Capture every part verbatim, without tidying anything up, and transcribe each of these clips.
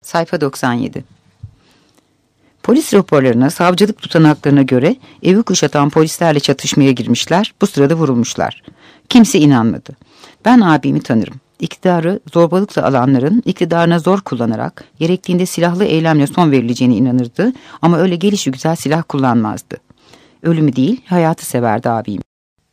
Sayfa doksan yedi. Polis raporlarına, savcılık tutanaklarına göre evi kuşatan polislerle çatışmaya girmişler, bu sırada vurulmuşlar. Kimse inanmadı. Ben abimi tanırım. İktidarı zorbalıkla alanların iktidarına zor kullanarak, gerektiğinde silahlı eylemle son verileceğine inanırdı ama öyle gelişigüzel silah kullanmazdı. Ölümü değil, hayatı severdi abim.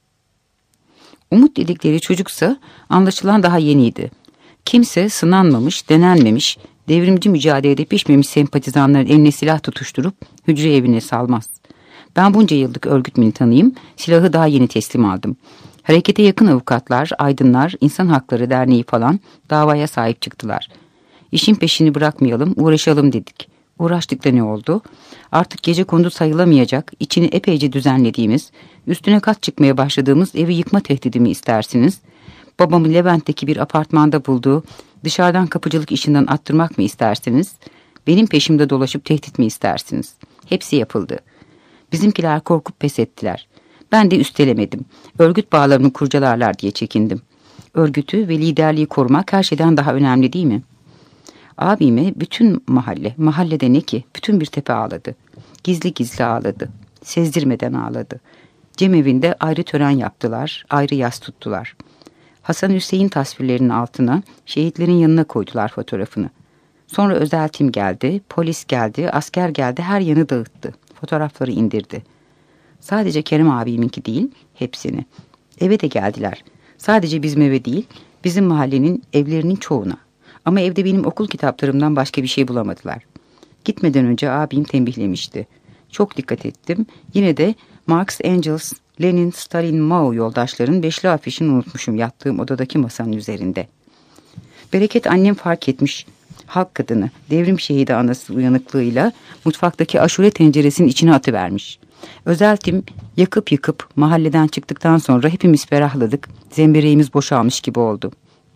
Umut dedikleri çocuksa anlaşılan daha yeniydi. Kimse sınanmamış, denenmemiş, devrimci mücadelede pişmemiş sempatizanların eline silah tutuşturup hücre evine salmaz. Ben bunca yıllık örgüt militanıyım, silahı daha yeni teslim aldım. Harekete yakın avukatlar, aydınlar, İnsan Hakları Derneği falan davaya sahip çıktılar. İşin peşini bırakmayalım, uğraşalım dedik. Uğraştık da ne oldu? Artık gecekondu sayılamayacak, içini epeyce düzenlediğimiz, üstüne kat çıkmaya başladığımız evi yıkma tehdidimi istersiniz? Babamı Levent'teki bir apartmanda bulduğu dışarıdan kapıcılık işinden attırmak mı istersiniz? Benim peşimde dolaşıp tehdit mi istersiniz? Hepsi yapıldı. Bizimkiler korkup pes ettiler. Ben de üstelemedim. Örgüt bağlarını kurcalarlar diye çekindim. Örgütü ve liderliği korumak her şeyden daha önemli değil mi? Abime bütün mahalle, mahallede ne ki? Bütün bir tepe ağladı. Gizli gizli ağladı. Sezdirmeden ağladı. Cemevinde ayrı tören yaptılar, ayrı yas tuttular. Hasan Hüseyin tasvirlerinin altına, şehitlerin yanına koydular fotoğrafını. Sonra özel tim geldi, polis geldi, asker geldi, her yanı dağıttı. Fotoğrafları indirdi. Sadece Kerem abiminki değil, hepsini. Eve de geldiler. Sadece bizim eve değil, bizim mahallenin evlerinin çoğuna. Ama evde benim okul kitaplarımdan başka bir şey bulamadılar. Gitmeden önce abim tembihlemişti. Çok dikkat ettim. Yine de Marx, Engels, Lenin, Stalin, Mao yoldaşların beşli afişini unutmuşum yattığım odadaki masanın üzerinde. Bereket annem fark etmiş. Halk kadını, devrim şehidi anası uyanıklığıyla mutfaktaki aşure tenceresinin içine atıvermiş. Özeltim yakıp yıkıp mahalleden çıktıktan sonra hepimiz ferahladık. Zembereğimiz boşalmış gibi oldu.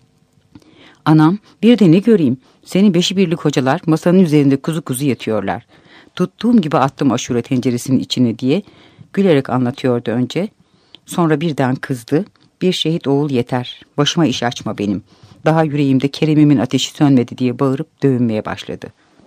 Anam, bir de ne göreyim, seni beşi birlik hocalar masanın üzerinde kuzu kuzu yatıyorlar. Tuttuğum gibi attım aşure tenceresinin içine diye gülerek anlatıyordu önce. Sonra birden kızdı. Bir şehit oğul yeter, başıma iş açma benim. Daha yüreğimde Kerem'imin ateşi sönmedi diye bağırıp dövünmeye başladı.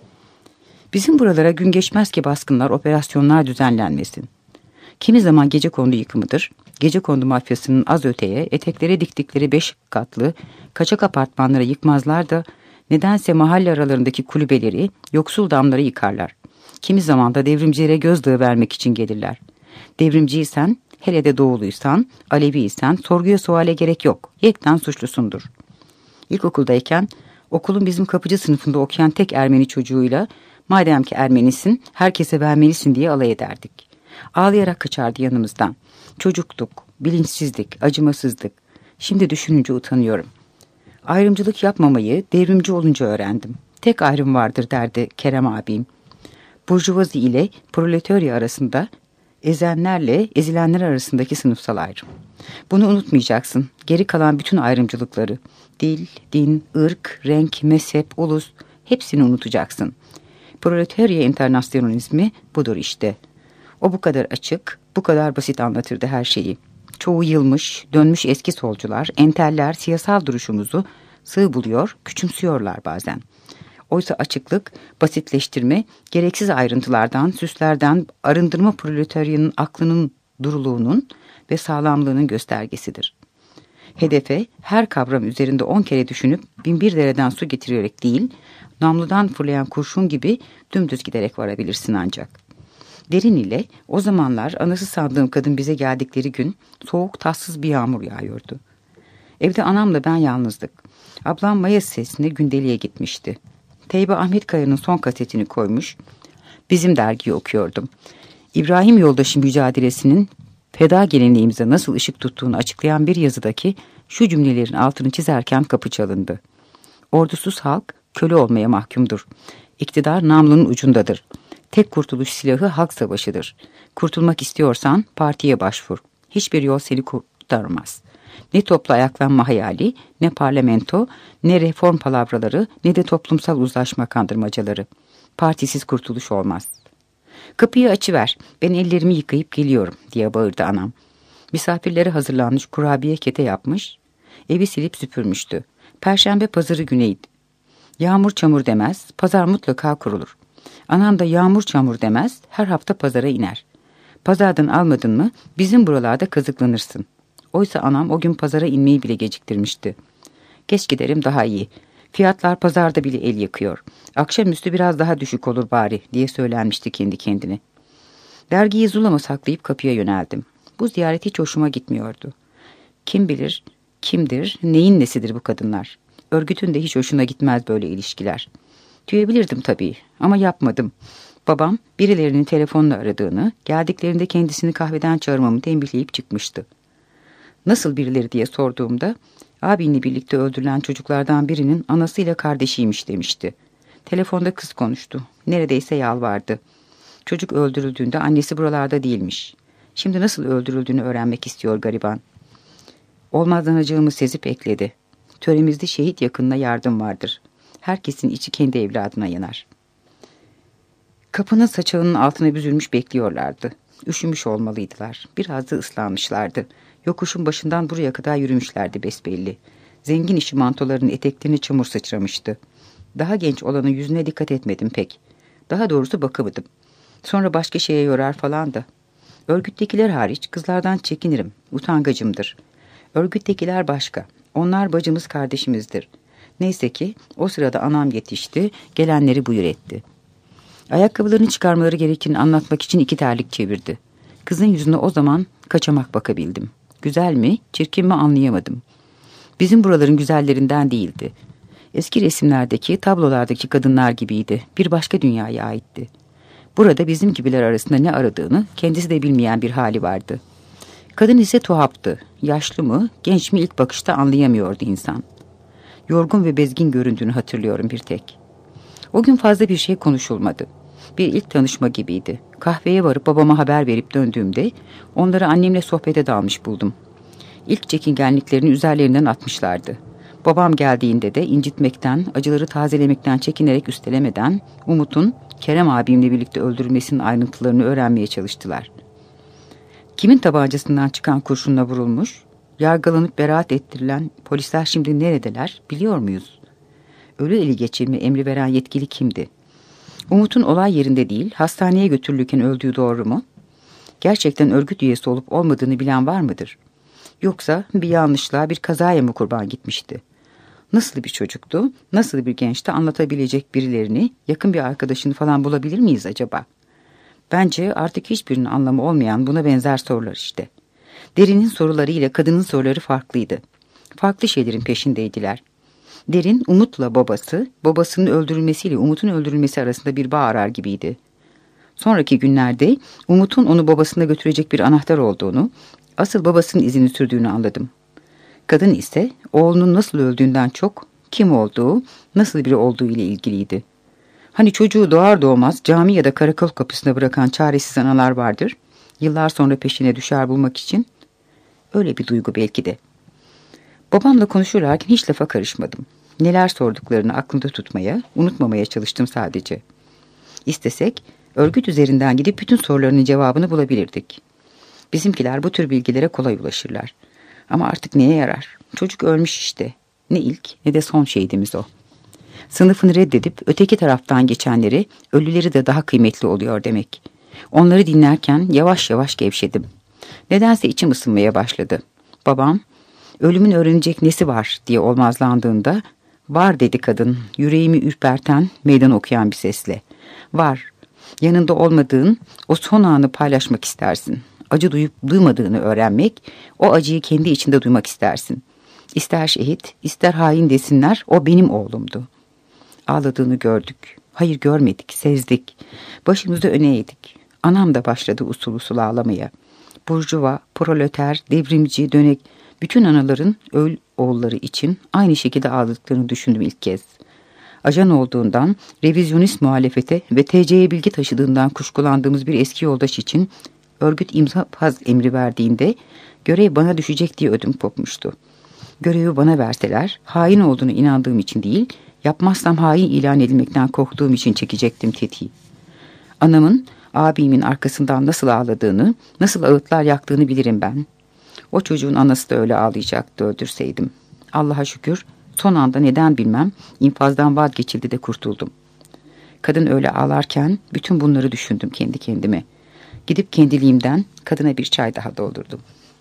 Bizim buralara gün geçmez ki baskınlar, operasyonlar düzenlenmesin. Kimi zaman gecekondu yıkımıdır. Gecekondu mafyasının az öteye, eteklere diktikleri beş katlı, kaçak apartmanlara yıkmazlar da nedense mahalle aralarındaki kulübeleri, yoksul damları yıkarlar. Kimi zaman da devrimcilere gözdağı vermek için gelirler. Devrimciysen, hele de doğuluysan, Aleviysen sorguya suale gerek yok. Yekten suçlusundur. İlkokuldayken okulun bizim kapıcı sınıfında okuyan tek Ermeni çocuğuyla madem ki Ermenisin, herkese vermelisin diye alay ederdik. Ağlayarak kaçardı yanımızdan. Çocuktuk, bilinçsizlik, acımasızlık. Şimdi düşününce utanıyorum. Ayrımcılık yapmamayı devrimci olunca öğrendim. Tek ayrım vardır derdi Kerem abim. Burjuvazi ile proletariya arasında, ezenlerle ezilenler arasındaki sınıfsal ayrım. Bunu unutmayacaksın. Geri kalan bütün ayrımcılıkları, dil, din, ırk, renk, mezhep, ulus, hepsini unutacaksın. Proletariya internasyonalizmi budur işte. O bu kadar açık, bu kadar basit anlatırdı her şeyi. Çoğu yılmış, dönmüş eski solcular, enteller siyasal duruşumuzu sığ buluyor, küçümsüyorlar bazen. Oysa açıklık, basitleştirme, gereksiz ayrıntılardan, süslerden arındırma proletaryanın aklının duruluğunun ve sağlamlığının göstergesidir. Hedefe her kavram üzerinde on kere düşünüp bin bir dereden su getirerek değil, namludan fırlayan kurşun gibi dümdüz giderek varabilirsin ancak. Derin ile o zamanlar anası sandığım kadın bize geldikleri gün soğuk tatsız bir yağmur yağıyordu. Evde anamla ben yalnızdık. Ablam Maya sesine gündeliğe gitmişti. Teybe Ahmet Kaya'nın son kasetini koymuş. Bizim dergiyi okuyordum. İbrahim Yoldaş'ın mücadelesinin feda geleneğimize nasıl ışık tuttuğunu açıklayan bir yazıdaki şu cümlelerin altını çizerken kapı çalındı. Ordusuz halk köle olmaya mahkumdur. İktidar namlunun ucundadır. Tek kurtuluş silahı halk savaşıdır. Kurtulmak istiyorsan partiye başvur. Hiçbir yol seni kurtarmaz. Ne toplu ayaklanma hayali, ne parlamento, ne reform palavraları, ne de toplumsal uzlaşma kandırmacaları. Partisiz kurtuluş olmaz. Kapıyı açıver, ben ellerimi yıkayıp geliyorum diye bağırdı anam. Misafirlere hazırlanmış kurabiye kete yapmış, evi silip süpürmüştü. Perşembe pazarı güneydi. Yağmur çamur demez, pazar mutlaka kurulur. Anam da yağmur çamur demez, her hafta pazara iner. Pazardan almadın mı bizim buralarda kazıklanırsın. Oysa anam o gün pazara inmeyi bile geciktirmişti. Geç giderim daha iyi. Fiyatlar pazarda bile el yakıyor. Akşamüstü biraz daha düşük olur bari diye söylenmişti kendi kendine. Dergiyi zulama saklayıp kapıya yöneldim. Bu ziyaret hiç hoşuma gitmiyordu. Kim bilir, kimdir, neyin nesidir bu kadınlar? Örgütün de hiç hoşuna gitmez böyle ilişkiler. Tüyebilirdim tabii ama yapmadım. Babam birilerinin telefonla aradığını, geldiklerinde kendisini kahveden çağırmamı tembihleyip çıkmıştı. Nasıl birileri diye sorduğumda, abinle birlikte öldürülen çocuklardan birinin anasıyla kardeşiymiş demişti. Telefonda kız konuştu. Neredeyse yalvardı. Çocuk öldürüldüğünde annesi buralarda değilmiş. Şimdi nasıl öldürüldüğünü öğrenmek istiyor gariban. Olmazlanacağımı sezip ekledi. Töremizde şehit yakınına yardım vardır. Herkesin içi kendi evladına yanar. Kapının saçağının altına büzülmüş bekliyorlardı. Üşümüş olmalıydılar. Biraz da ıslanmışlardı. Yokuşun başından buraya kadar yürümüşlerdi besbelli. Zengin işi mantoların eteklerini çamur sıçramıştı. Daha genç olanın yüzüne dikkat etmedim pek. Daha doğrusu bakamadım. Sonra başka şeye yorar falan da. Örgüttekiler hariç kızlardan çekinirim. Utangacımdır. Örgüttekiler başka. Onlar bacımız kardeşimizdir. Neyse ki o sırada anam yetişti, gelenleri buyur etti. Ayakkabılarını çıkarmaları gerektiğini anlatmak için iki terlik çevirdi. Kızın yüzüne o zaman kaçamak bakabildim. Güzel mi, çirkin mi anlayamadım. Bizim buraların güzellerinden değildi. Eski resimlerdeki, tablolardaki kadınlar gibiydi. Bir başka dünyaya aitti. Burada bizim gibiler arasında ne aradığını kendisi de bilmeyen bir hali vardı. Kadın ise tuhaftı. Yaşlı mı, genç mi ilk bakışta anlayamıyordu insan. Yorgun ve bezgin göründüğünü hatırlıyorum bir tek. O gün fazla bir şey konuşulmadı. Bir ilk tanışma gibiydi. Kahveye varıp babama haber verip döndüğümde onları annemle sohbete dalmış buldum. İlk çekingenliklerini üzerlerinden atmışlardı. Babam geldiğinde de incitmekten, acıları tazelemekten çekinerek üstelemeden Umut'un Kerem abimle birlikte öldürülmesinin ayrıntılarını öğrenmeye çalıştılar. Kimin tabancasından çıkan kurşunla vurulmuş, yargılanıp beraat ettirilen polisler şimdi neredeler biliyor muyuz? Ölü eli geçirme emri veren yetkili kimdi? Umut'un olay yerinde değil, hastaneye götürülürken öldüğü doğru mu? Gerçekten örgüt üyesi olup olmadığını bilen var mıdır? Yoksa bir yanlışlığa, bir kazaya mı kurban gitmişti? Nasıl bir çocuktu, nasıl bir gençti anlatabilecek birilerini, yakın bir arkadaşını falan bulabilir miyiz acaba? Bence artık hiçbirinin anlamı olmayan buna benzer sorular işte. Derin'in soruları ile kadının soruları farklıydı. Farklı şeylerin peşindeydiler. Derin, Umut'la babası, babasının öldürülmesiyle Umut'un öldürülmesi arasında bir bağ arar gibiydi. Sonraki günlerde Umut'un onu babasına götürecek bir anahtar olduğunu, asıl babasının izini sürdüğünü anladım. Kadın ise oğlunun nasıl öldüğünden çok kim olduğu, nasıl biri olduğu ile ilgiliydi. Hani çocuğu doğar doğmaz cami ya da karakol kapısına bırakan çaresiz analar vardır, yıllar sonra peşine düşer bulmak için. Öyle bir duygu belki de. Babamla konuşurlarken hiç lafa karışmadım. Neler sorduklarını aklımda tutmaya, unutmamaya çalıştım sadece. İstesek, örgüt üzerinden gidip bütün sorularının cevabını bulabilirdik. Bizimkiler bu tür bilgilere kolay ulaşırlar. Ama artık neye yarar? Çocuk ölmüş işte. Ne ilk ne de son şehidimiz o. Sınıfını reddedip öteki taraftan geçenleri, ölüleri de daha kıymetli oluyor demek. Onları dinlerken yavaş yavaş gevşedim. Nedense içim ısınmaya başladı. Babam, ölümün öğrenecek nesi var diye olmazlandığında, var dedi kadın, yüreğimi ürperten, meydan okuyan bir sesle. Var, yanında olmadığın, o son anı paylaşmak istersin. Acı duyup duymadığını öğrenmek, o acıyı kendi içinde duymak istersin. İster şehit, ister hain desinler, o benim oğlumdu. Ağladığını gördük. Hayır görmedik, sezdik. Başımızı öne eğdik. Anam da başladı usul usul ağlamaya. Burjuva, proleter, devrimci, dönek, bütün anaların öl oğulları için aynı şekilde ağladıklarını düşündüm ilk kez. Ajan olduğundan, revizyonist muhalefete ve T C'ye bilgi taşıdığından kuşkulandığımız bir eski yoldaş için örgüt imzapaz emri verdiğinde görev bana düşecek diye ödüm kopmuştu. Görevi bana verseler, hain olduğunu inandığım için değil, yapmazsam hain ilan edilmekten korktuğum için çekecektim tetiği. Anamın, abimin arkasından nasıl ağladığını, nasıl ağıtlar yaktığını bilirim ben. O çocuğun anası da öyle ağlayacaktı öldürseydim. Allah'a şükür Son anda neden bilmem infazdan vazgeçildi de kurtuldum. Kadın öyle ağlarken bütün bunları düşündüm kendi kendime. Gidip kendiliğimden kadına bir çay daha doldurdum.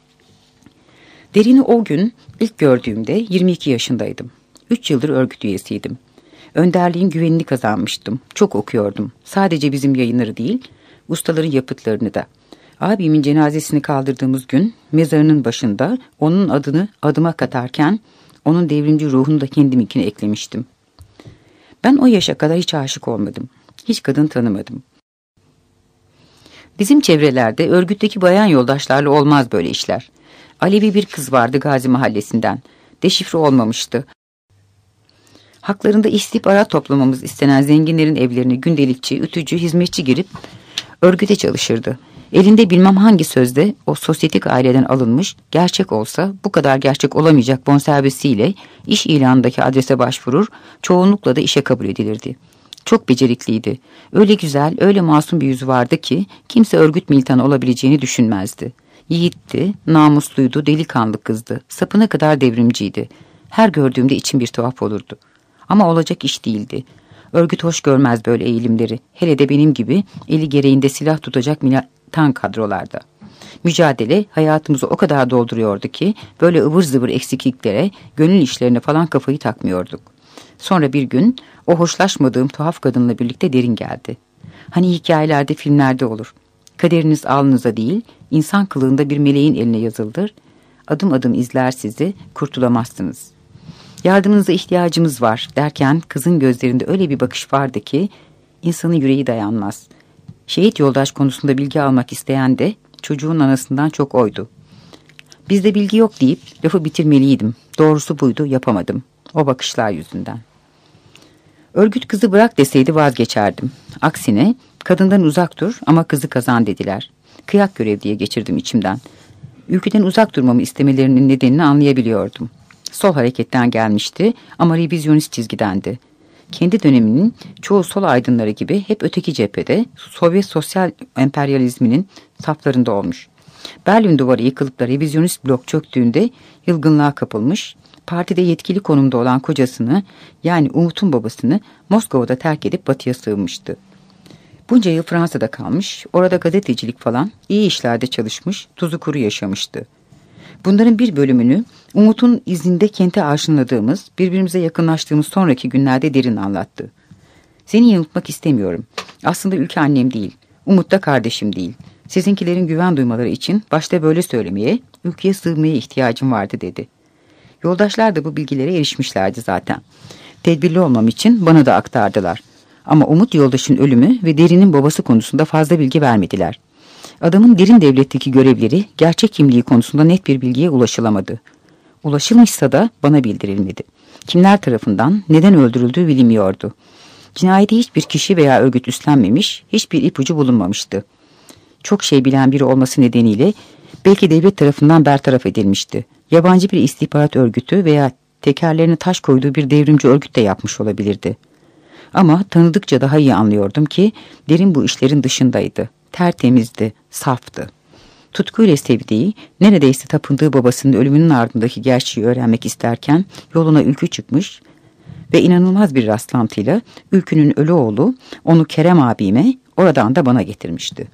Derin'i o gün ilk gördüğümde yirmi iki yaşındaydım. üç yıldır örgüt üyesiydim. Önderliğin güvenini kazanmıştım. Çok okuyordum. Sadece bizim yayınları değil, ustaların yapıtlarını da. Abimin cenazesini kaldırdığımız gün mezarının başında onun adını adıma katarken onun devrimci ruhunu da kendiminkine eklemiştim. Ben o yaşa kadar hiç aşık olmadım. Hiç kadın tanımadım. Bizim çevrelerde örgütteki bayan yoldaşlarla olmaz böyle işler. Alevi bir kız vardı Gazi Mahallesi'nden. Deşifre olmamıştı. Haklarında istihbarat toplamamız istenen zenginlerin evlerine gündelikçi, ütücü, hizmetçi girip örgüte çalışırdı. Elinde bilmem hangi sözde o sosyetik aileden alınmış, gerçek olsa bu kadar gerçek olamayacak bonservisiyle iş ilanındaki adrese başvurur, çoğunlukla da işe kabul edilirdi. Çok becerikliydi. Öyle güzel, öyle masum bir yüzü vardı ki kimse örgüt militanı olabileceğini düşünmezdi. Yiğitti, namusluydu, delikanlı kızdı. Sapına kadar devrimciydi. Her gördüğümde içim bir tuhaf olurdu. Ama olacak iş değildi. Örgüt hoş görmez böyle eğilimleri. Hele de benim gibi eli gereğinde silah tutacak militan kadrolarda. Mücadele hayatımızı o kadar dolduruyordu ki böyle ıvır zıvır eksikliklere, gönül işlerine falan kafayı takmıyorduk. Sonra bir gün o hoşlaşmadığım tuhaf kadınla birlikte Derin geldi. Hani hikayelerde, filmlerde olur. Kaderiniz alnınıza değil, insan kılığında bir meleğin eline yazılır. Adım adım izler sizi, kurtulamazsınız. Yardımınıza ihtiyacımız var derken kızın gözlerinde öyle bir bakış vardı ki insanın yüreği dayanmaz. Şehit yoldaş konusunda bilgi almak isteyen de çocuğun anasından çok oydu. Bizde bilgi yok deyip lafı bitirmeliydim. Doğrusu buydu, yapamadım. O bakışlar yüzünden. Örgüt kızı bırak deseydi vazgeçerdim. Aksine kadından uzak dur ama kızı kazan dediler. Kıyak görev diye geçirdim içimden. Ülkeden uzak durmamı istemelerinin nedenini anlayabiliyordum. Sol hareketten gelmişti ama revizyonist çizgidendi. Kendi döneminin çoğu sol aydınları gibi hep öteki cephede Sovyet sosyal emperyalizminin saflarında olmuş. Berlin duvarı yıkılıp da revizyonist blok çöktüğünde yılgınlığa kapılmış, partide yetkili konumda olan kocasını yani Umut'un babasını Moskova'da terk edip batıya sığınmıştı. Bunca yıl Fransa'da kalmış, orada gazetecilik falan iyi işlerde çalışmış, tuzu kuru yaşamıştı. Bunların bir bölümünü Umut'un izinde kente aşınladığımız, birbirimize yakınlaştığımız sonraki günlerde Derin anlattı. Seni yanıltmak istemiyorum. Aslında ülke annem değil, Umut da kardeşim değil. Sizinkilerin güven duymaları için başta böyle söylemeye, ülkeye sığınmaya ihtiyacım vardı dedi. Yoldaşlar da bu bilgilere erişmişlerdi zaten. Tedbirli olmam için bana da aktardılar. Ama Umut yoldaşın ölümü ve Derin'in babası konusunda fazla bilgi vermediler. Adamın Derin devletteki görevleri, gerçek kimliği konusunda net bir bilgiye ulaşılamadı. Ulaşılmışsa da bana bildirilmedi. Kimler tarafından, neden öldürüldüğü bilinmiyordu. Cinayeti hiçbir kişi veya örgüt üstlenmemiş, hiçbir ipucu bulunmamıştı. Çok şey bilen biri olması nedeniyle belki devlet tarafından bertaraf edilmişti. Yabancı bir istihbarat örgütü veya tekerlerine taş koyduğu bir devrimci örgüt de yapmış olabilirdi. Ama tanıdıkça daha iyi anlıyordum ki Derin bu işlerin dışındaydı. Tertemizdi, saftı. Tutkuyla sevdiği, neredeyse tapındığı babasının ölümünün ardındaki gerçeği öğrenmek isterken yoluna Ülkü çıkmış ve inanılmaz bir rastlantıyla Ülkü'nün ölü oğlu onu Kerem abime, oradan da bana getirmişti.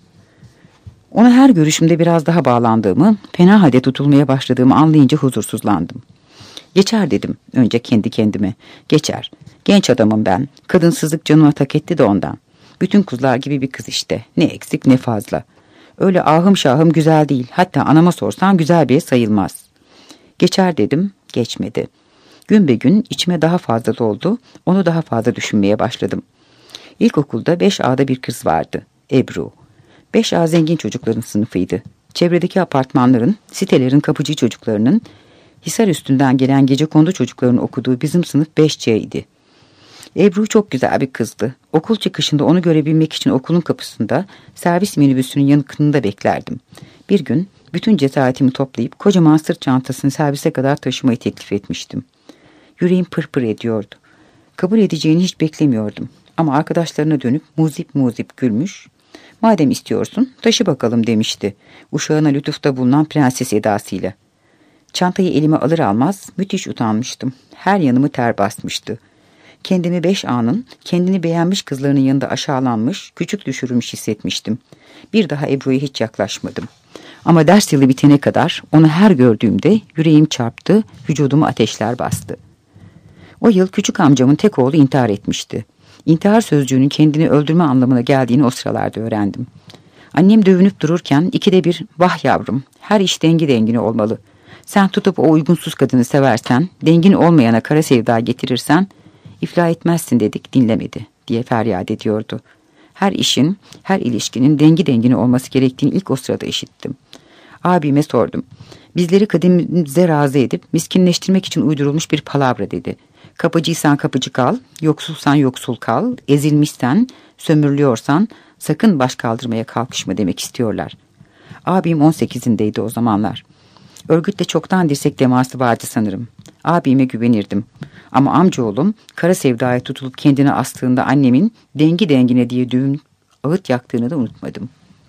Ona her görüşümde biraz daha bağlandığımı, fena halde tutulmaya başladığımı anlayınca huzursuzlandım. Geçer dedim önce kendi kendime. Geçer. Genç adamım ben. Kadınsızlık canıma tak etti de ondan. Bütün kızlar gibi bir kız işte. Ne eksik ne fazla. Öyle ahım şahım güzel değil. Hatta anama sorsan güzel bir sayılmaz. Geçer dedim. Geçmedi. Gün be gün içime daha fazla doldu. Onu daha fazla düşünmeye başladım. İlkokulda beş A'da bir kız vardı. Ebru. beş A zengin çocukların sınıfıydı. Çevredeki apartmanların, sitelerin kapıcı çocuklarının, Hisar üstünden gelen gecekondu çocukların okuduğu bizim sınıf beş C idi. Ebru çok güzel bir kızdı. Okul çıkışında onu görebilmek için okulun kapısında servis minibüsünün yakınında beklerdim. Bir gün bütün cesaretimi toplayıp kocaman sırt çantasını servise kadar taşımayı teklif etmiştim. Yüreğim pırpır ediyordu. Kabul edeceğini hiç beklemiyordum. Ama arkadaşlarına dönüp muzip muzip gülmüş. Madem istiyorsun taşı bakalım demişti. Uşağına lütufta bulunan prenses edasıyla. Çantayı elime alır almaz müthiş utanmıştım. Her yanımı ter basmıştı. Kendimi beş A'nın kendini beğenmiş kızlarının yanında aşağılanmış, küçük düşürülmüş hissetmiştim. Bir daha Ebru'ya hiç yaklaşmadım. Ama ders yılı bitene kadar onu her gördüğümde yüreğim çarptı, vücudumu ateşler bastı. O yıl küçük amcamın tek oğlu intihar etmişti. İntihar sözcüğünün kendini öldürme anlamına geldiğini o sıralarda öğrendim. Annem dövünüp dururken ikide bir, "Vah yavrum, her iş dengi dengine olmalı. Sen tutup o uygunsuz kadını seversen, dengin olmayana kara sevda getirirsen, iflah etmezsin dedik, dinlemedi," diye feryat ediyordu. Her işin, her ilişkinin dengi dengine olması gerektiğini ilk o sırada işittim. Abime sordum. "Bizleri kadimimize razı edip miskinleştirmek için uydurulmuş bir palavra," dedi. "Kapıcıysan kapıcı kal, yoksulsan yoksul kal, ezilmişsen, sömürülüyorsan sakın baş kaldırmaya kalkışma demek istiyorlar." Abim on sekizindeydi o zamanlar. Örgütte çoktan dirsek teması vardı sanırım. Abime güvenirdim. Ama amcaoğlum kara sevdaya tutulup kendine astığında annemin dengi dengine diye düğün ağıt yaktığını da unutmadım.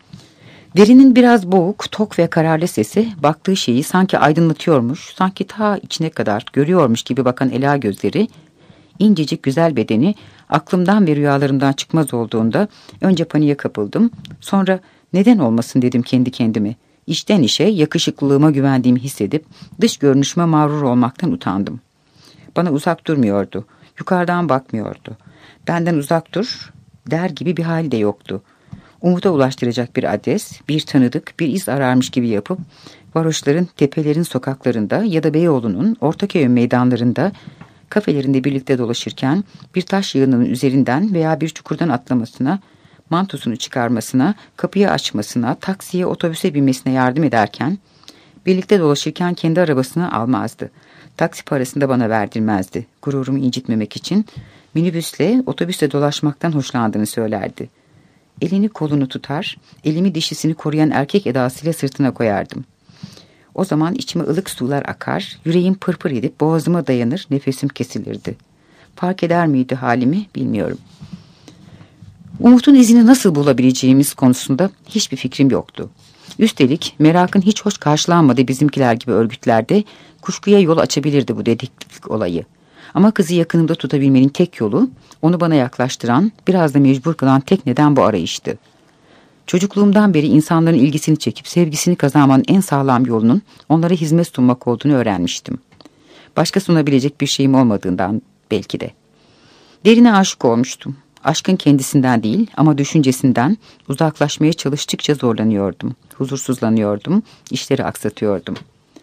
Derinin biraz boğuk, tok ve kararlı sesi baktığı şeyi sanki aydınlatıyormuş, sanki ta içine kadar görüyormuş gibi bakan ela gözleri, incecik güzel bedeni aklımdan ve rüyalarımdan çıkmaz olduğunda önce paniğe kapıldım, sonra neden olmasın dedim kendi kendime. İşten işe yakışıklılığıma güvendiğimi hissedip dış görünüşüme mağrur olmaktan utandım. Bana uzak durmuyordu, yukarıdan bakmıyordu. Benden uzak dur der gibi bir hali de yoktu. Umuda ulaştıracak bir adres, bir tanıdık, bir iz ararmış gibi yapıp varoşların, tepelerin sokaklarında ya da Beyoğlu'nun Ortaköy'ün meydanlarında, kafelerinde birlikte dolaşırken bir taş yığınının üzerinden veya bir çukurdan atlamasına, mantosunu çıkarmasına, kapıyı açmasına, taksiye, otobüse binmesine yardım ederken, birlikte dolaşırken kendi arabasını almazdı. Taksi parasını da bana verdirmezdi. Gururumu incitmemek için minibüsle, otobüsle dolaşmaktan hoşlandığını söylerdi. Elini kolunu tutar, elimi dişisini koruyan erkek edasıyla sırtına koyardım. O zaman içime ılık sular akar, yüreğim pırpır edip boğazıma dayanır, nefesim kesilirdi. Fark eder miydi halimi bilmiyorum. Umut'un izini nasıl bulabileceğimiz konusunda hiçbir fikrim yoktu. Üstelik merakın hiç hoş karşılanmadığı bizimkiler gibi örgütlerde kuşkuya yol açabilirdi bu dedektiflik olayı. Ama kızı yakınımda tutabilmenin tek yolu, onu bana yaklaştıran, biraz da mecbur kılan tek neden bu arayıştı. Çocukluğumdan beri insanların ilgisini çekip sevgisini kazanmanın en sağlam yolunun onlara hizmet sunmak olduğunu öğrenmiştim. Başka sunabilecek bir şeyim olmadığından belki de. Derine aşık olmuştum. Aşkın kendisinden değil ama düşüncesinden uzaklaşmaya çalıştıkça zorlanıyordum. Huzursuzlanıyordum, işleri aksatıyordum.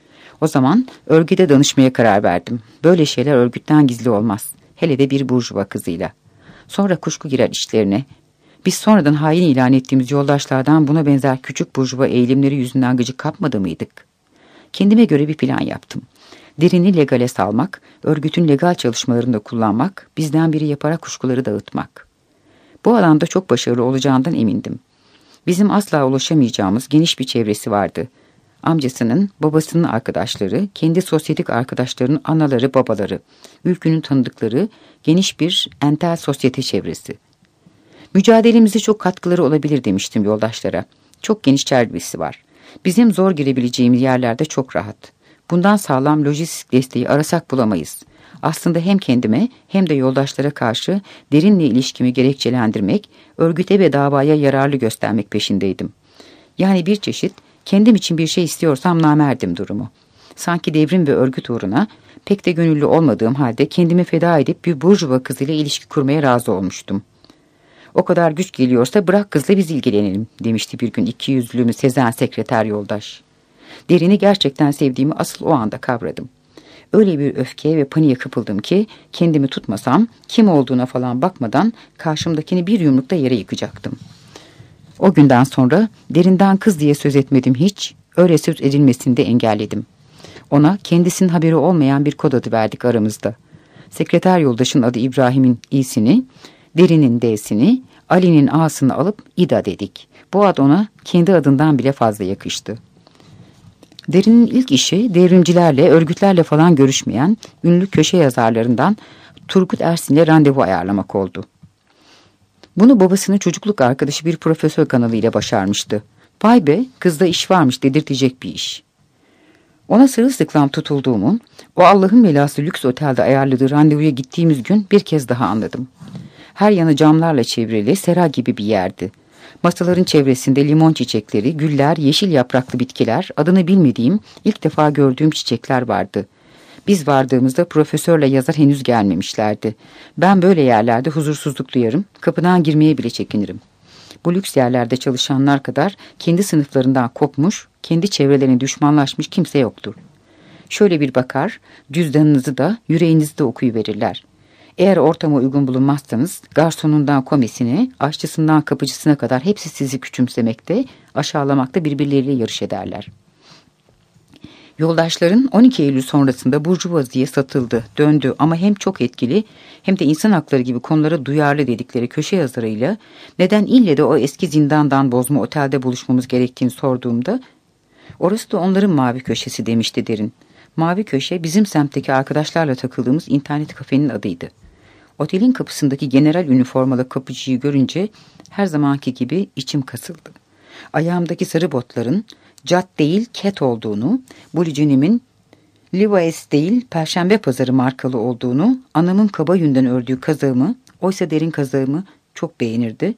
O zaman örgüde danışmaya karar verdim. Böyle şeyler örgütten gizli olmaz. Hele de bir burjuva kızıyla. Sonra kuşku girer işlerine. Biz sonradan hain ilan ettiğimiz yoldaşlardan buna benzer küçük burjuva eğilimleri yüzünden gıcık kapmadı mıydık? Kendime göre bir plan yaptım. Derini legale salmak, örgütün legal çalışmalarında kullanmak, bizden biri yaparak kuşkuları dağıtmak. Bu alanda çok başarılı olacağından emindim. Bizim asla ulaşamayacağımız geniş bir çevresi vardı. Amcasının, babasının arkadaşları, kendi sosyetik arkadaşlarının anaları, babaları, ülkünün tanıdıkları geniş bir entel sosyete çevresi. Mücadelemize çok katkıları olabilir demiştim yoldaşlara. Çok geniş çerçevesi var. Bizim zor girebileceğimiz yerlerde çok rahat. Bundan sağlam lojistik desteği arasak bulamayız. Aslında hem kendime hem de yoldaşlara karşı derinle ilişkimi gerekçelendirmek, örgüte ve davaya yararlı göstermek peşindeydim. Yani bir çeşit kendim için bir şey istiyorsam namerdim durumu. Sanki devrim ve örgüt uğruna pek de gönüllü olmadığım halde kendimi feda edip bir burjuva kızıyla ilişki kurmaya razı olmuştum. O kadar güç geliyorsa bırak kızla biz ilgilenelim demişti bir gün iki yüzlü Sezen sekreter yoldaş. Derini gerçekten sevdiğimi asıl o anda kavradım. Öyle bir öfkeye ve paniğe kapıldım ki kendimi tutmasam kim olduğuna falan bakmadan karşımdakini bir yumrukta yere yıkacaktım. O günden sonra derinden kız diye söz etmedim hiç, öyle söz edilmesini de engelledim. Ona kendisinin haberi olmayan bir kod adı verdik aramızda. Sekreter yoldaşın adı İbrahim'in İ'sini, derinin D'sini, Ali'nin A'sını alıp İda dedik. Bu ad ona kendi adından bile fazla yakıştı. Derinin ilk işi devrimcilerle, örgütlerle falan görüşmeyen ünlü köşe yazarlarından Turgut Ersin'le randevu ayarlamak oldu. Bunu babasının çocukluk arkadaşı bir profesör kanalıyla başarmıştı. Vay be, kızda iş varmış dedirtecek bir iş. Ona sırılsıklam tutulduğumu, o Allah'ın belası lüks otelde ayarladığı randevuya gittiğimiz gün bir kez daha anladım. Her yanı camlarla çevrili, sera gibi bir yerdi. Masaların çevresinde limon çiçekleri, güller, yeşil yapraklı bitkiler, adını bilmediğim, ilk defa gördüğüm çiçekler vardı. Biz vardığımızda profesörle yazar henüz gelmemişlerdi. Ben böyle yerlerde huzursuzluk duyarım, kapıdan girmeye bile çekinirim. Bu lüks yerlerde çalışanlar kadar kendi sınıflarından kopmuş, kendi çevrelerine düşmanlaşmış kimse yoktur. Şöyle bir bakar, cüzdanınızı da yüreğinizi de okuyuverirler. Eğer ortama uygun bulunmazsanız garsonundan komesine, aşçısından kapıcısına kadar hepsi sizi küçümsemekte, aşağılamakta birbirleriyle yarış ederler. Yoldaşların on iki Eylül sonrasında burjuvaziye satıldı, döndü ama hem çok etkili hem de insan hakları gibi konulara duyarlı dedikleri köşe yazarıyla neden ille de o eski zindandan bozma otelde buluşmamız gerektiğini sorduğumda orası da onların mavi köşesi demişti Derin. Mavi köşe bizim semtteki arkadaşlarla takıldığımız internet kafenin adıydı. Otelin kapısındaki general üniformalı kapıcıyı görünce her zamanki gibi içim kasıldı. Ayağımdaki sarı botların Cat değil Cat olduğunu, Bluejean'imin Levi's değil Perşembe Pazarı markalı olduğunu, anamın kaba yünden ördüğü kazağımı, oysa Derin kazağımı çok beğenirdi.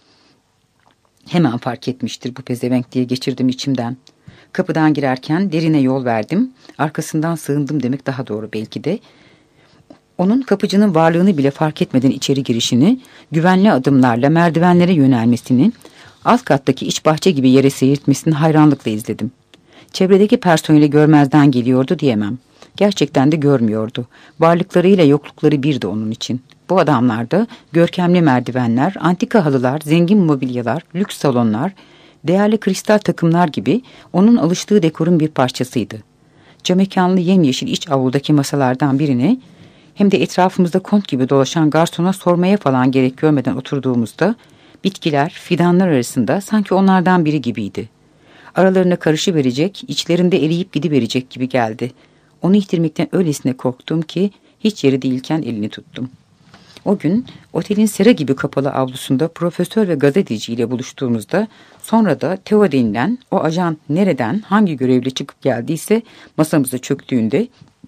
Hemen fark etmiştir bu pezevenk diye geçirdim içimden. Kapıdan girerken Derin'e yol verdim, arkasından sığındım demek daha doğru belki de. Onun kapıcının varlığını bile fark etmeden içeri girişini, güvenli adımlarla merdivenlere yönelmesini, alt kattaki iç bahçe gibi yere seyirtmesini hayranlıkla izledim. Çevredeki personeli görmezden geliyordu diyemem. Gerçekten de görmüyordu. Varlıklarıyla yoklukları birdi onun için. Bu adamlarda görkemli merdivenler, antika halılar, zengin mobilyalar, lüks salonlar, değerli kristal takımlar gibi onun alıştığı dekorun bir parçasıydı. Camekanlı yemyeşil iç avludaki masalardan birini hem de etrafımızda kont gibi dolaşan garsona sormaya falan gerek görmeden oturduğumuzda bitkiler, fidanlar arasında sanki onlardan biri gibiydi. Aralarına karışıverecek, içlerinde eriyip gidiverecek gibi geldi. Onu yitirmekten öylesine korktum ki hiç yeri değilken elini tuttum. O gün otelin sera gibi kapalı avlusunda profesör ve gazeteciyle buluştuğumuzda sonra da Theo denilen o ajan nereden hangi görevle çıkıp geldiyse masamıza çöktüğünde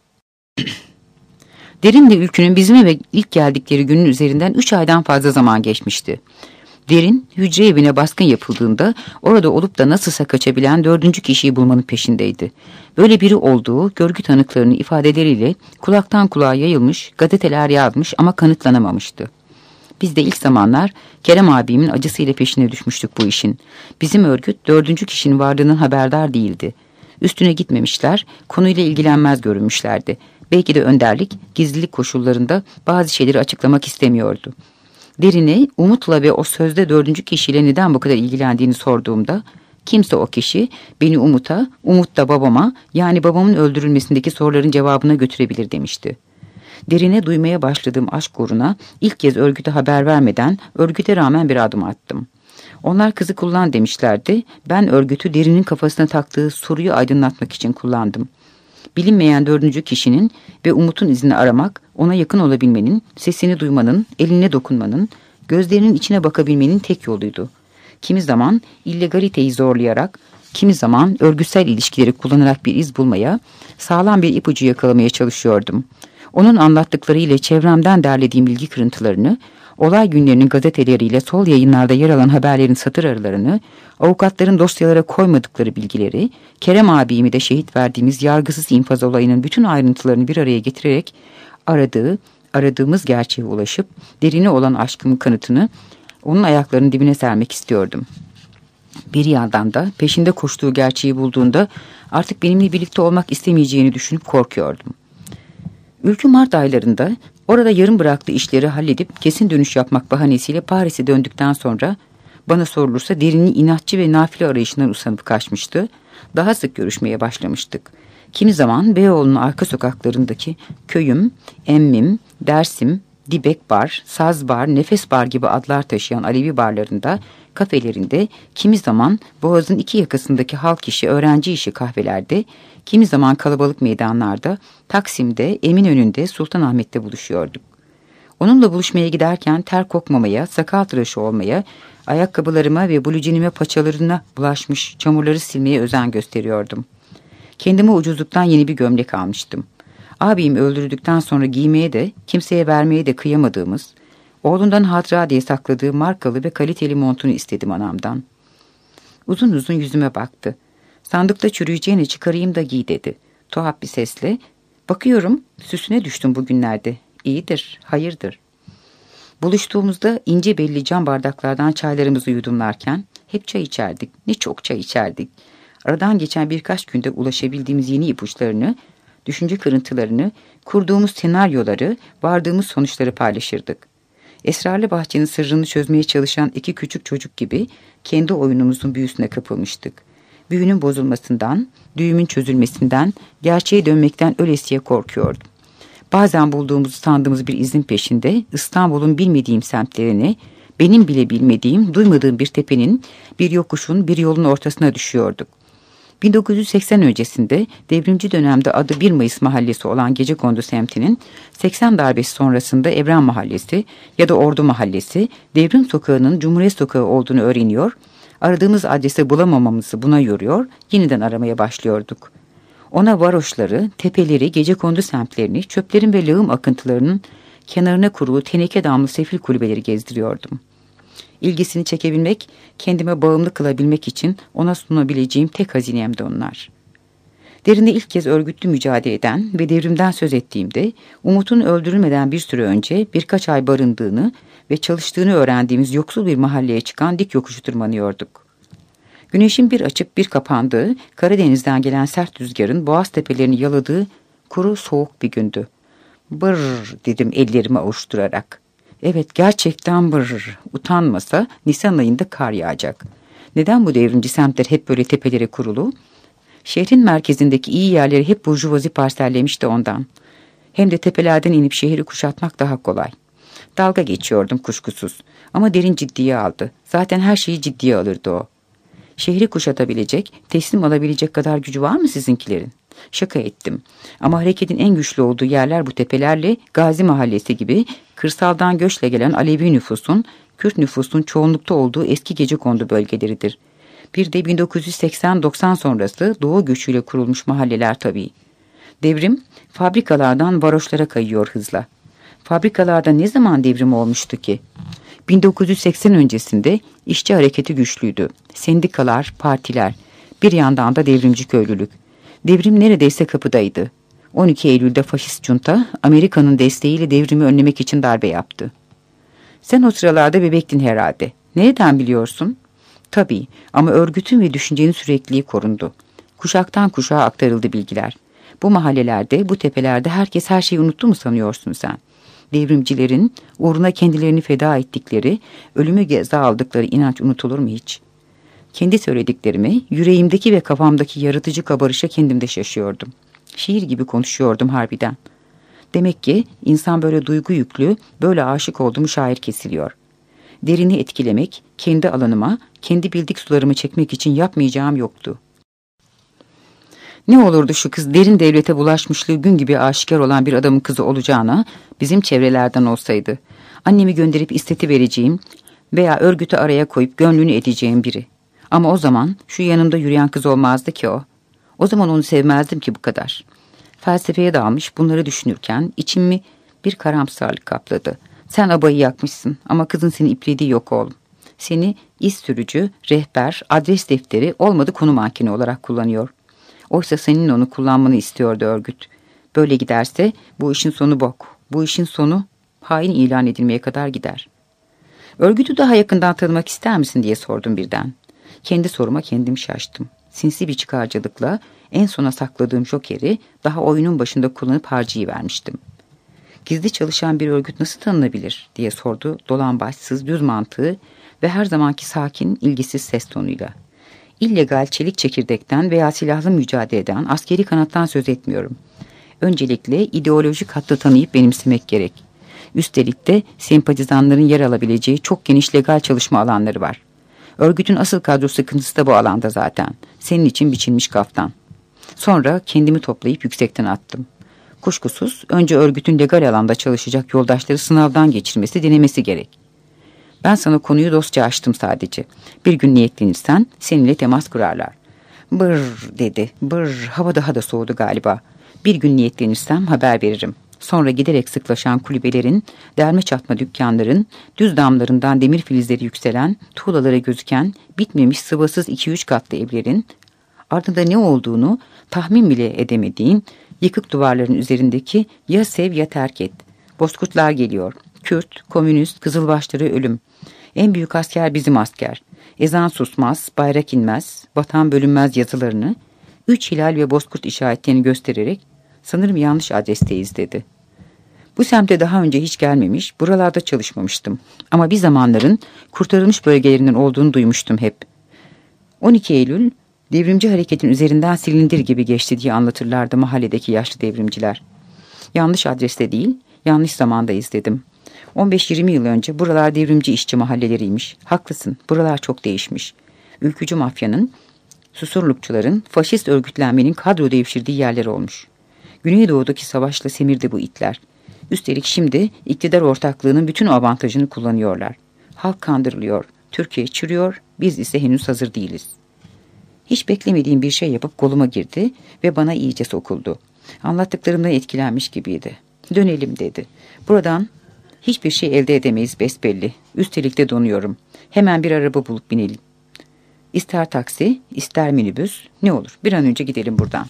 Derin'le Ülkü'nün bizim eve ilk geldikleri günün üzerinden üç aydan fazla zaman geçmişti. Derin, hücre evine baskın yapıldığında orada olup da nasılsa kaçabilen dördüncü kişiyi bulmanın peşindeydi. Böyle biri olduğu görgü tanıklarının ifadeleriyle kulaktan kulağa yayılmış, gazeteler yazmış ama kanıtlanamamıştı. Biz de ilk zamanlar Kerem abimin acısıyla peşine düşmüştük bu işin. Bizim örgüt dördüncü kişinin varlığının haberdar değildi. Üstüne gitmemişler, konuyla ilgilenmez görünmüşlerdi. Belki de önderlik, gizlilik koşullarında bazı şeyleri açıklamak istemiyordu. Derin'e Umut'la ve o sözde dördüncü kişiyle neden bu kadar ilgilendiğini sorduğumda, kimse o kişi beni Umut'a, Umut da babama, yani babamın öldürülmesindeki soruların cevabına götürebilir demişti. Derin'e duymaya başladığım aşk uğruna ilk kez örgüte haber vermeden örgüte rağmen bir adım attım. Onlar kızı kullan demişlerdi, ben örgütü Derin'in kafasına taktığı soruyu aydınlatmak için kullandım. Bilinmeyen dördüncü kişinin ve Umut'un izini aramak, ona yakın olabilmenin, sesini duymanın, eline dokunmanın, gözlerinin içine bakabilmenin tek yoluydu. Kimi zaman illegaliteyi zorlayarak, kimi zaman örgütsel ilişkileri kullanarak bir iz bulmaya, sağlam bir ipucu yakalamaya çalışıyordum. Onun anlattıklarıyla çevremden derlediğim bilgi kırıntılarını, olay günlerinin gazeteleriyle sol yayınlarda yer alan haberlerin satır aralarını, avukatların dosyalara koymadıkları bilgileri, Kerem abimi de şehit verdiğimiz yargısız infaz olayının bütün ayrıntılarını bir araya getirerek aradığı, aradığımız gerçeğe ulaşıp derine olan aşkımın kanıtını onun ayaklarının dibine sermek istiyordum. Bir yandan da peşinde koştuğu gerçeği bulduğunda artık benimle birlikte olmak istemeyeceğini düşünüp korkuyordum. Ülkü Mart aylarında orada yarım bıraktığı işleri halledip kesin dönüş yapmak bahanesiyle Paris'e döndükten sonra bana sorulursa Derin'i inatçı ve nafile arayışından usanıp kaçmıştı. Daha sık görüşmeye başlamıştık. Kimi zaman Beyoğlu'nun arka sokaklarındaki Köyüm, Emmim, Dersim, Dibek Bar, Saz Bar, Nefes Bar gibi adlar taşıyan Alevi barlarında, kafelerinde, kimi zaman Boğaz'ın iki yakasındaki halk işi, öğrenci işi kahvelerde, kimi zaman kalabalık meydanlarda, Taksim'de, Eminönü'nde, Sultanahmet'te buluşuyorduk. Onunla buluşmaya giderken ter kokmamaya, sakal tıraşı olmaya, ayakkabılarıma ve bluejeanime paçalarına bulaşmış çamurları silmeye özen gösteriyordum. Kendime ucuzluktan yeni bir gömlek almıştım. Abim öldürdükten sonra giymeye de, kimseye vermeye de kıyamadığımız, oğlundan hatıra diye sakladığı markalı ve kaliteli montunu istedim anamdan. Uzun uzun yüzüme baktı. Sandıkta çürüyeceğine çıkarayım da giy dedi. Tuhaf bir sesle, bakıyorum süsüne düştüm bugünlerde. İyidir, hayırdır. Buluştuğumuzda ince belli cam bardaklardan çaylarımızı yudumlarken hep çay içerdik. Ne çok çay içerdik. Aradan geçen birkaç günde ulaşabildiğimiz yeni ipuçlarını, düşünce kırıntılarını, kurduğumuz senaryoları, vardığımız sonuçları paylaşırdık. Esrarlı bahçenin sırrını çözmeye çalışan iki küçük çocuk gibi kendi oyunumuzun büyüsüne kapılmıştık. Büyünün bozulmasından, düğümün çözülmesinden, gerçeğe dönmekten ölesiye korkuyordum. Bazen bulduğumuzu sandığımız bir izin peşinde İstanbul'un bilmediğim semtlerini, benim bile bilmediğim, duymadığım bir tepenin, bir yokuşun, bir yolun ortasına düşüyorduk. bin dokuz yüz seksen öncesinde devrimci dönemde adı bir Mayıs Mahallesi olan Gecekondu semtinin seksen darbesi sonrasında Evren Mahallesi ya da Ordu Mahallesi, Devrim Sokağı'nın Cumhuriyet Sokağı olduğunu öğreniyor, aradığımız adrese bulamamamızı buna yoruyor, yeniden aramaya başlıyorduk. Ona varoşları, tepeleri, Gecekondu semtlerini, çöplerin ve lağım akıntılarının kenarına kurulu teneke damlı sefil kulübeleri gezdiriyordum. İlgisini çekebilmek, kendime bağımlı kılabilmek için ona sunabileceğim tek hazinem de onlar. Derinde ilk kez örgütlü mücadele eden ve devrimden söz ettiğimde, Umut'un öldürülmeden bir süre önce birkaç ay barındığını ve çalıştığını öğrendiğimiz yoksul bir mahalleye çıkan dik yokuşu tırmanıyorduk. Güneşin bir açıp bir kapandığı, Karadeniz'den gelen sert rüzgarın boğaz tepelerini yaladığı kuru soğuk bir gündü. Brrr dedim ellerimi avuşturarak. Evet, gerçekten brrr. Utanmasa Nisan ayında kar yağacak. Neden bu devrimci semtler hep böyle tepelere kurulu? Şehrin merkezindeki iyi yerleri hep burjuvazi parsellemiş de ondan. Hem de tepelerden inip şehri kuşatmak daha kolay. Dalga geçiyordum kuşkusuz. Ama derin ciddiye aldı. Zaten her şeyi ciddiye alırdı o. Şehri kuşatabilecek, teslim alabilecek kadar gücü var mı sizinkilerin? Şaka ettim. Ama hareketin en güçlü olduğu yerler bu tepelerle Gazi Mahallesi gibi kırsaldan göçle gelen Alevi nüfusun, Kürt nüfusun çoğunlukta olduğu eski Gecekondu bölgeleridir. Bir de bin dokuz yüz seksen doksan sonrası Doğu göçüyle kurulmuş mahalleler tabii. Devrim fabrikalardan varoşlara kayıyor hızla. Fabrikalarda ne zaman devrim olmuştu ki? bin dokuz yüz seksen öncesinde işçi hareketi güçlüydü. Sendikalar, partiler, bir yandan da devrimci köylülük. Devrim neredeyse kapıdaydı. on iki Eylül'de faşist junta Amerika'nın desteğiyle devrimi önlemek için darbe yaptı. Sen o sıralarda bebektin herhalde. Nereden biliyorsun? Tabii, ama örgütün ve düşüncenin sürekliliği korundu. Kuşaktan kuşağa aktarıldı bilgiler. Bu mahallelerde, bu tepelerde herkes her şeyi unuttu mu sanıyorsun sen? Devrimcilerin uğruna kendilerini feda ettikleri, ölümü göze aldıkları inanç unutulur mu hiç? Kendi söylediklerimi, yüreğimdeki ve kafamdaki yaratıcı kabarışa kendimde şaşıyordum. Şiir gibi konuşuyordum harbiden. Demek ki insan böyle duygu yüklü, böyle aşık oldu mu şair kesiliyor. Derini etkilemek, kendi alanıma, kendi bildik sularımı çekmek için yapmayacağım yoktu. Ne olurdu şu kız derin devlete bulaşmışlığı gün gibi aşikar olan bir adamın kızı olacağına bizim çevrelerden olsaydı. Annemi gönderip isteti vereceğim veya örgütü araya koyup gönlünü edeceğim biri. Ama o zaman şu yanımda yürüyen kız olmazdı ki o. O zaman onu sevmezdim ki bu kadar. Felsefeye dalmış bunları düşünürken içimi bir karamsarlık kapladı. Sen abayı yakmışsın ama kızın seni iplediği yok oğlum. Seni iz sürücü, rehber, adres defteri olmadı konu mankeni olarak kullanıyor. Oysa senin onu kullanmanı istiyordu örgüt. Böyle giderse bu işin sonu bok. Bu işin sonu hain ilan edilmeye kadar gider. Örgütü daha yakından tanımak ister misin diye sordum birden. Kendi soruma kendim şaştım. Sinsi bir çıkarcılıkla en sona sakladığım jokeri daha oyunun başında kullanıp harcayıvermiştim. Gizli çalışan bir örgüt nasıl tanınabilir diye sordu dolambaçsız düz mantığı ve her zamanki sakin ilgisiz ses tonuyla. İllegal çelik çekirdekten veya silahlı mücadeleden, askeri kanattan söz etmiyorum. Öncelikle ideolojik hattı tanıyıp benimsemek gerek. Üstelik de sempatizanların yer alabileceği çok geniş legal çalışma alanları var. Örgütün asıl kadro sıkıntısı da bu alanda zaten. Senin için biçilmiş kaftan. Sonra kendimi toplayıp yüksekten attım. Kuşkusuz önce örgütün legal alanda çalışacak yoldaşları sınavdan geçirmesi, denemesi gerek. Ben sana konuyu dostça açtım sadece. Bir gün niyetlenirsen seninle temas kurarlar. Bırr dedi. Bırr, hava daha da soğudu galiba. Bir gün niyetlenirsem haber veririm. Sonra giderek sıklaşan kulübelerin, derme çatma dükkanların, düz damlarından demir filizleri yükselen, tuğlalara gözüken, bitmemiş sıvasız iki üç katlı evlerin, ardında ne olduğunu tahmin bile edemediğin, yıkık duvarların üzerindeki ya sev ya terk et. Bozkurtlar geliyor. Kürt, komünist, kızılbaşları ölüm. En büyük asker bizim asker. Ezan susmaz, bayrak inmez, vatan bölünmez yazılarını, üç hilal ve bozkurt işaretlerini göstererek, sanırım yanlış adresteyiz dedi. Bu semte daha önce hiç gelmemiş, buralarda çalışmamıştım. Ama bir zamanların kurtarılmış bölgelerinden olduğunu duymuştum hep. on iki Eylül, devrimci hareketin üzerinden silindir gibi geçti diye anlatırlardı mahalledeki yaşlı devrimciler. Yanlış adreste değil, yanlış zamandayız dedim. on beş yirmi yıl önce buralar devrimci işçi mahalleleriymiş. Haklısın, buralar çok değişmiş. Ülkücü mafyanın, Susurlukçuların, faşist örgütlenmenin kadro devşirdiği yerler olmuş. Güneydoğu'daki savaşla semirdi bu itler. Üstelik şimdi iktidar ortaklığının bütün avantajını kullanıyorlar. Halk kandırılıyor, Türkiye çürüyor, biz ise henüz hazır değiliz. Hiç beklemediğim bir şey yapıp koluma girdi ve bana iyice sokuldu. Anlattıklarımdan etkilenmiş gibiydi. Dönelim dedi. Buradan hiçbir şey elde edemeyiz besbelli. Üstelik de donuyorum. Hemen bir araba bulup binelim. İster taksi, ister minibüs, ne olur bir an önce gidelim buradan.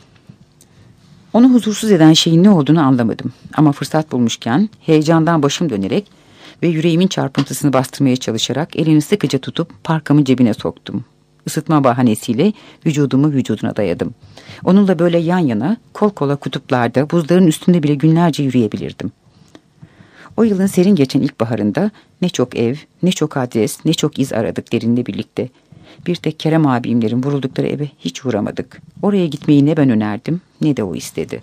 Onu huzursuz eden şeyin ne olduğunu anlamadım. Ama fırsat bulmuşken heyecandan başım dönerek ve yüreğimin çarpıntısını bastırmaya çalışarak elini sıkıca tutup parkamın cebine soktum. Isıtma bahanesiyle vücudumu vücuduna dayadım. Onunla böyle yan yana, kol kola kutuplarda, buzların üstünde bile günlerce yürüyebilirdim. O yılın serin geçen ilkbaharında ne çok ev, ne çok adres, ne çok iz aradık derinle birlikte. Bir tek Kerem abimlerin vuruldukları eve hiç uğramadık. Oraya gitmeyi ne ben önerdim, ne de o istedi.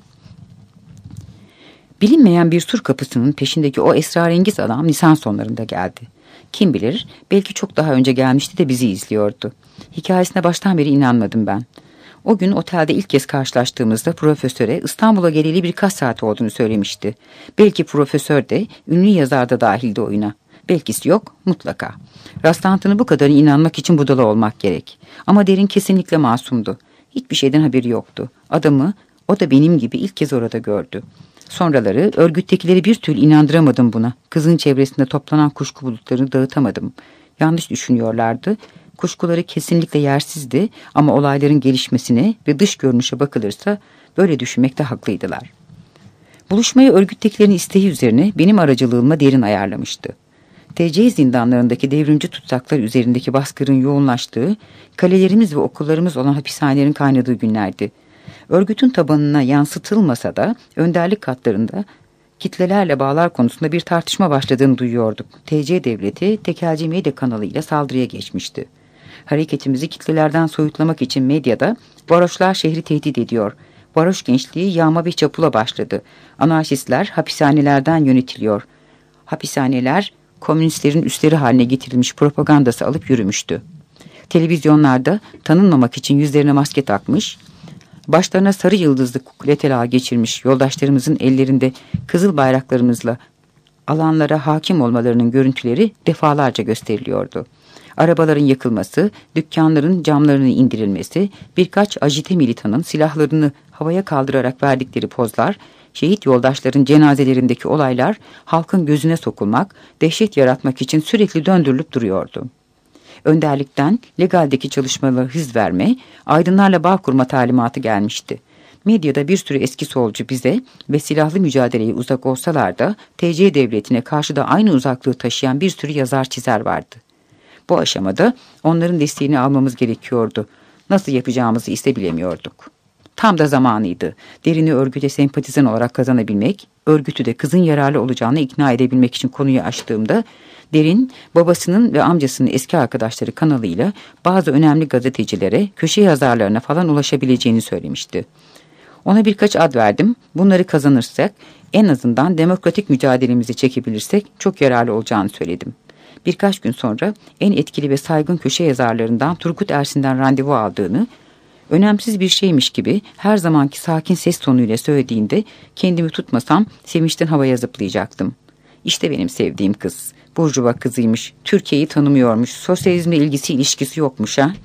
Bilinmeyen bir sur kapısının peşindeki o esrarengiz adam Nisan sonlarında geldi. Kim bilir, belki çok daha önce gelmişti de bizi izliyordu. Hikayesine baştan beri inanmadım ben. O gün otelde ilk kez karşılaştığımızda profesöre İstanbul'a geleli birkaç saat olduğunu söylemişti. Belki profesör de, ünlü yazar da dahildi oyuna. Belkisi yok, mutlaka. Rastlantının bu kadarına inanmak için budala olmak gerek. Ama Derin kesinlikle masumdu. Hiçbir şeyden haberi yoktu. Adamı, o da benim gibi ilk kez orada gördü. Sonraları örgüttekileri bir türlü inandıramadım buna. Kızın çevresinde toplanan kuşku bulutlarını dağıtamadım. Yanlış düşünüyorlardı. Kuşkuları kesinlikle yersizdi ama olayların gelişmesine ve dış görünüşe bakılırsa böyle düşünmekte haklıydılar. Buluşmayı örgüttekilerin isteği üzerine benim aracılığımla Derin ayarlamıştı. T C zindanlarındaki devrimci tutsaklar üzerindeki baskının yoğunlaştığı, kalelerimiz ve okullarımız olan hapishanelerin kaynadığı günlerdi. Örgütün tabanına yansıtılmasa da önderlik katlarında kitlelerle bağlar konusunda bir tartışma başladığını duyuyorduk. T C devleti tekelci medya kanalıyla saldırıya geçmişti. Hareketimizi kitlelerden soyutlamak için medyada varoşlar şehri tehdit ediyor. Varoş gençliği yağma ve çapula başladı. Anarşistler hapishanelerden yönetiliyor. Hapishaneler komünistlerin üsleri haline getirilmiş propagandası alıp yürümüştü. Televizyonlarda tanınmamak için yüzlerine maske takmış, başlarına sarı yıldızlı kukletela geçirmiş yoldaşlarımızın ellerinde kızıl bayraklarımızla alanlara hakim olmalarının görüntüleri defalarca gösteriliyordu. Arabaların yakılması, dükkanların camlarının indirilmesi, birkaç ajite militanın silahlarını havaya kaldırarak verdikleri pozlar, şehit yoldaşların cenazelerindeki olaylar halkın gözüne sokulmak, dehşet yaratmak için sürekli döndürülüp duruyordu. Önderlikten legaldeki çalışmalara hız verme, aydınlarla bağ kurma talimatı gelmişti. Medyada bir sürü eski solcu bize ve silahlı mücadeleye uzak olsalar da T C devletine karşı da aynı uzaklığı taşıyan bir sürü yazar çizer vardı. Bu aşamada onların desteğini almamız gerekiyordu. Nasıl yapacağımızı ise bilemiyorduk. Tam da zamanıydı. Derin'i örgüte sempatizan olarak kazanabilmek, örgütü de kızın yararlı olacağını ikna edebilmek için konuyu açtığımda, Derin, babasının ve amcasının eski arkadaşları kanalıyla bazı önemli gazetecilere, köşe yazarlarına falan ulaşabileceğini söylemişti. Ona birkaç ad verdim. Bunları kazanırsak, en azından demokratik mücadelemizi çekebilirsek çok yararlı olacağını söyledim. Birkaç gün sonra en etkili ve saygın köşe yazarlarından Turgut Ersin'den randevu aldığını, önemsiz bir şeymiş gibi her zamanki sakin ses tonuyla söylediğinde kendimi tutmasam sevinçten havaya zıplayacaktım. İşte benim sevdiğim kız. Burjuva kızıymış. Türkiye'yi tanımıyormuş. Sosyalizmle ilgisi ilişkisi yokmuş ha.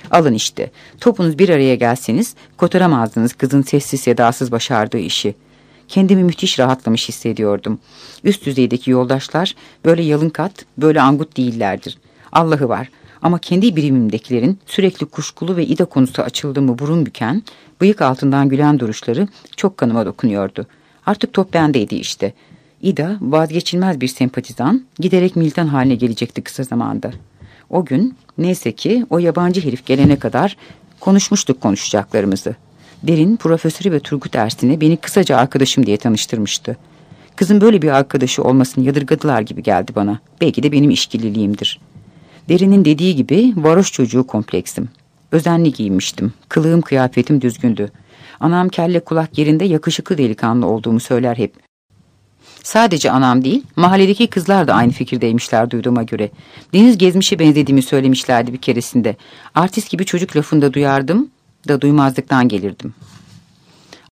Alın işte, topunuz bir araya gelseniz kotaramazdınız kızın sessiz sedasız başardığı işi. Kendimi müthiş rahatlamış hissediyordum. Üst düzeydeki yoldaşlar böyle yalınkat, böyle angut değillerdir. Allah'ı var. Ama kendi birimimdekilerin sürekli kuşkulu ve ida konusu açıldı mı burun büken, bıyık altından gülen duruşları çok kanıma dokunuyordu. Artık top bendeydi işte. İda vazgeçilmez bir sempatizan, giderek militan haline gelecekti kısa zamanda. O gün neyse ki o yabancı herif gelene kadar konuşmuştuk konuşacaklarımızı. Derin, profesörü ve Turgut Ersin'e beni kısaca arkadaşım diye tanıştırmıştı. Kızın böyle bir arkadaşı olmasını yadırgadılar gibi geldi bana. Belki de benim işkilliliğimdir. Derin'in dediği gibi varoş çocuğu kompleksim. Özenli giyinmiştim. Kılığım kıyafetim düzgündü. Anam kelle kulak yerinde yakışıklı delikanlı olduğumu söyler hep. Sadece anam değil, mahalledeki kızlar da aynı fikirdeymişler duyduğuma göre. Deniz Gezmiş'e benzediğimi söylemişlerdi bir keresinde. Artist gibi çocuk lafında duyardım da duymazlıktan gelirdim.